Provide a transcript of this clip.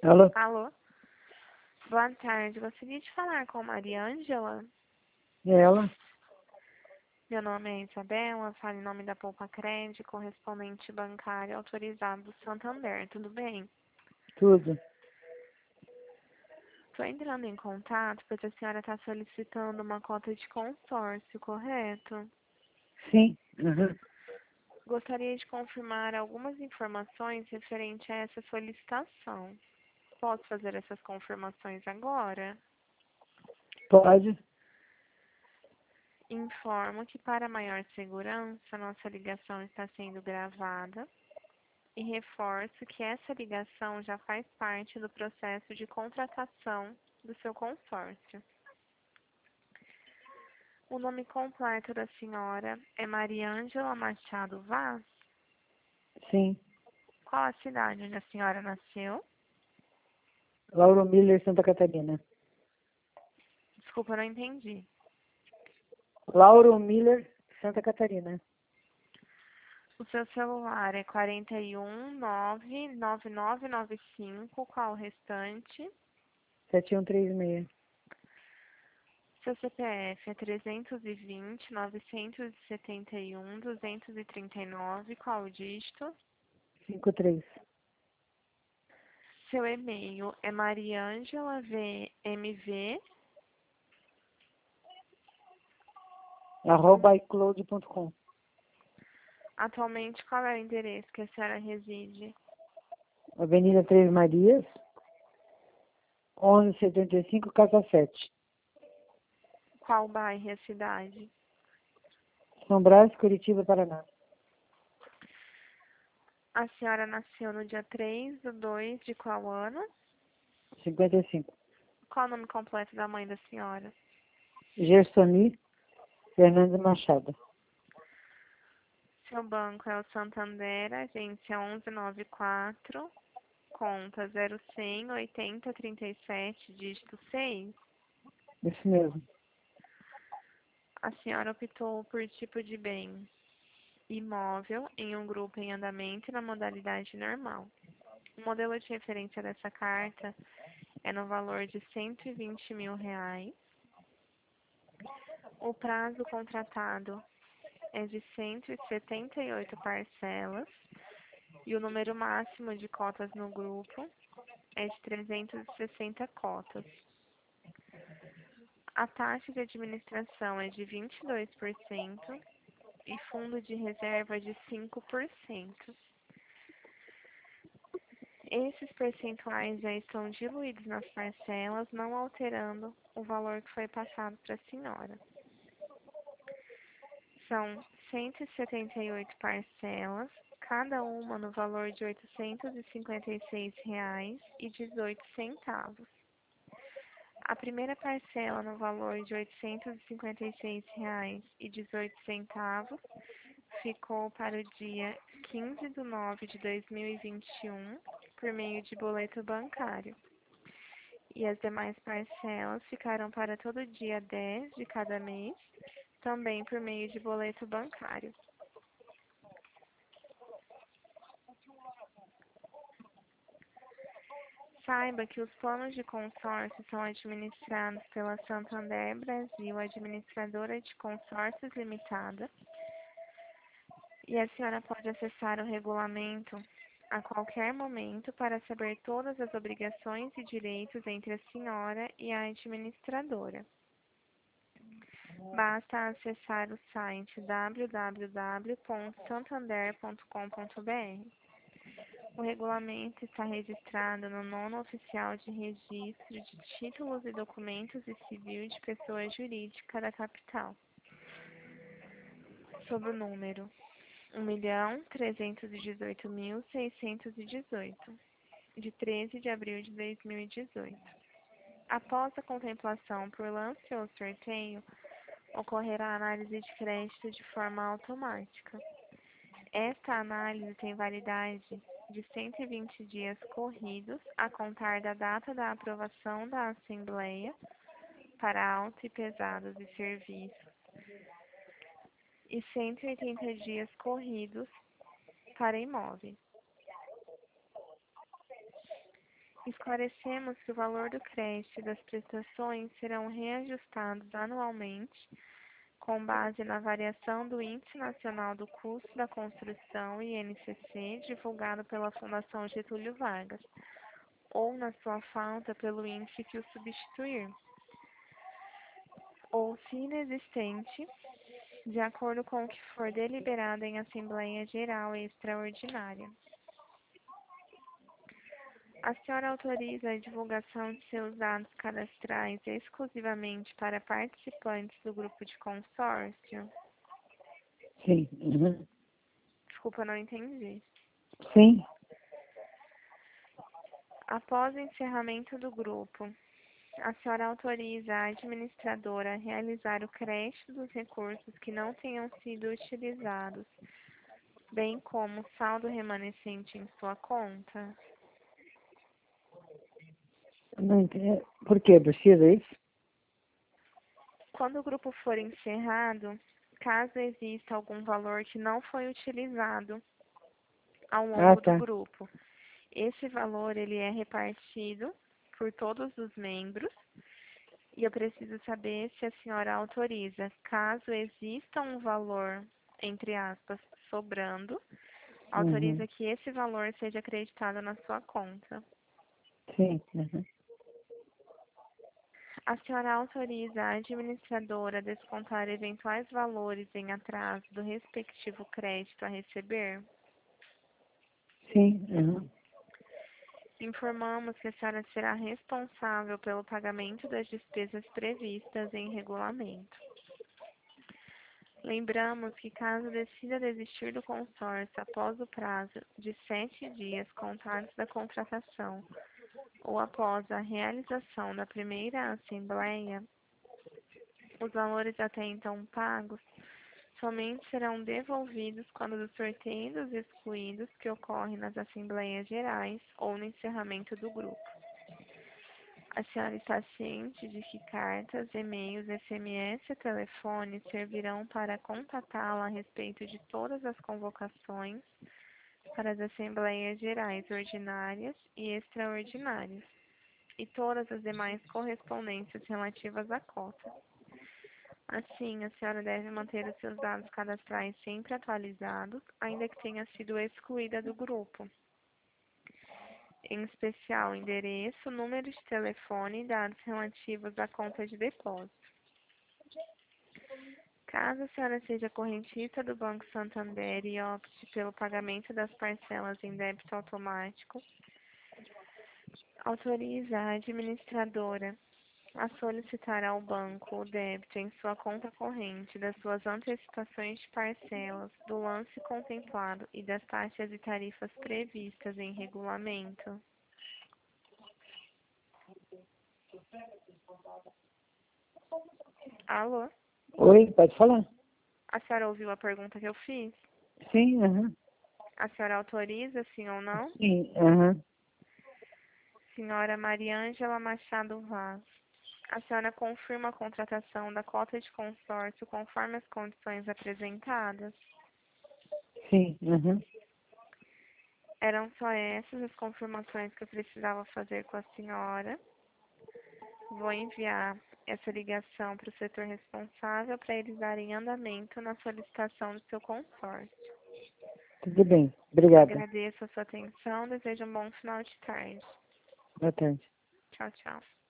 Alô? Alô? Boa tarde. Gostaria de falar com Maria Ângela. É ela? Meu nome é Isabela, falo em nome da Poupa Crédito, correspondente bancário autorizado do Santander. Tudo bem? Tudo. Estou entrando em contato porque a senhora está solicitando uma cota de consórcio, correto? Sim. Uhum. Gostaria de confirmar algumas informações referente a essa solicitação. Posso fazer essas confirmações agora? Pode? Informo que, para maior segurança, nossa ligação está sendo gravada e reforço que essa ligação já faz parte do processo de contratação do seu consórcio. O nome completo da senhora é Maria Ângela Machado Vaz. Sim. Qual a cidade onde a senhora nasceu? Lauro Miller, Santa Catarina. Desculpa, eu não entendi. Lauro Miller, Santa Catarina. O seu celular é 4199995. Qual o restante? 7136. Seu CPF é 320 971 239. Qual o dígito? 53. Seu e-mail é mariangelavmv. @icloud.com. Atualmente, qual é o endereço que a senhora reside? Avenida Três Marias, 1175, Casa 7. Qual bairro e a cidade? São Brás, Curitiba, Paraná. A senhora nasceu no dia 3/2 de qual ano? 55. Qual o nome completo da mãe da senhora? Gersoni Fernandes Machado. Seu banco é o Santander, agência 1194, conta 0100 8037, dígito 6. Isso mesmo. A senhora optou por tipo de bem imóvel em um grupo em andamento e na modalidade normal. O modelo de referência dessa carta é no valor de R$ 120 mil. O prazo contratado é de 178 parcelas e o número máximo de cotas no grupo é de 360 cotas. A taxa de administração é de 22% e fundo de reserva de 5%. Esses percentuais já estão diluídos nas parcelas, não alterando o valor que foi passado para a senhora. São 178 parcelas, cada uma no valor de R$ 856,18. A primeira parcela no valor de R$ 856,18 ficou para o dia 15/9/2021 por meio de boleto bancário. E as demais parcelas ficaram para todo dia 10 de cada mês, também por meio de boleto bancário. Saiba que os planos de consórcio são administrados pela Santander Brasil, administradora de consórcios limitada, e a senhora pode acessar o regulamento a qualquer momento para saber todas as obrigações e direitos entre a senhora e a administradora. Basta acessar o site www.santander.com.br. O regulamento está registrado no Nono Oficial de Registro de Títulos e Documentos e Civil de Pessoa Jurídica da Capital, sob o número 1.318.618, de 13 de abril de 2018. Após a contemplação por lance ou sorteio, ocorrerá a análise de crédito de forma automática. Esta análise tem validade de 120 dias corridos a contar da data da aprovação da Assembleia para auto e pesados e serviços e 180 dias corridos para imóveis. Esclarecemos que o valor do crédito e das prestações serão reajustados anualmente com base na variação do Índice Nacional do Custo da Construção, INCC, divulgado pela Fundação Getúlio Vargas, ou, na sua falta, pelo índice que o substituir, ou, se inexistente, de acordo com o que for deliberado em Assembleia Geral Extraordinária. A senhora autoriza a divulgação de seus dados cadastrais exclusivamente para participantes do grupo de consórcio? Sim. Uhum. Desculpa, não entendi. Sim. Após o encerramento do grupo, a senhora autoriza a administradora a realizar o crédito dos recursos que não tenham sido utilizados, bem como o saldo remanescente em sua conta? Não entendi. Por quê? Precisa isso? Quando o grupo for encerrado, caso exista algum valor que não foi utilizado ao longo do Tá. grupo, esse valor ele é repartido por todos os membros e eu preciso saber se a senhora autoriza, caso exista um valor, entre aspas, sobrando, autoriza Uhum. que esse valor seja acreditado na sua conta. Sim. Uhum. A senhora autoriza a administradora a descontar eventuais valores em atraso do respectivo crédito a receber? Sim. Uhum. Informamos que a senhora será responsável pelo pagamento das despesas previstas em regulamento. Lembramos que, caso decida desistir do consórcio após o prazo de 7 dias contados da contratação ou após a realização da primeira assembleia, os valores até então pagos somente serão devolvidos quando do sorteio dos excluídos que ocorre nas assembleias gerais ou no encerramento do grupo. A senhora está ciente de que cartas, e-mails, SMS e telefone servirão para contatá-la a respeito de todas as convocações para as assembleias gerais ordinárias e extraordinárias e todas as demais correspondências relativas à cota. Assim, a senhora deve manter os seus dados cadastrais sempre atualizados, ainda que tenha sido excluída do grupo. Em especial, endereço, número de telefone e dados relativos à conta de depósito. Caso a senhora seja correntista do Banco Santander e opte pelo pagamento das parcelas em débito automático, autoriza a administradora a solicitar ao banco o débito em sua conta corrente das suas antecipações de parcelas, do lance contemplado e das taxas e tarifas previstas em regulamento. Alô? Oi, pode falar? A senhora ouviu a pergunta que eu fiz? Sim. Uhum. A senhora autoriza, sim ou não? Sim. Uhum. Senhora Mariângela Machado Vaz. A senhora confirma a contratação da cota de consórcio conforme as condições apresentadas? Sim. Uhum. Eram só essas as confirmações que eu precisava fazer com a senhora. Vou enviar essa ligação para o setor responsável para eles darem andamento na solicitação do seu consórcio. Tudo bem. Obrigada. Agradeço a sua atenção, desejo um bom final de tarde. Boa tarde. Tchau, tchau.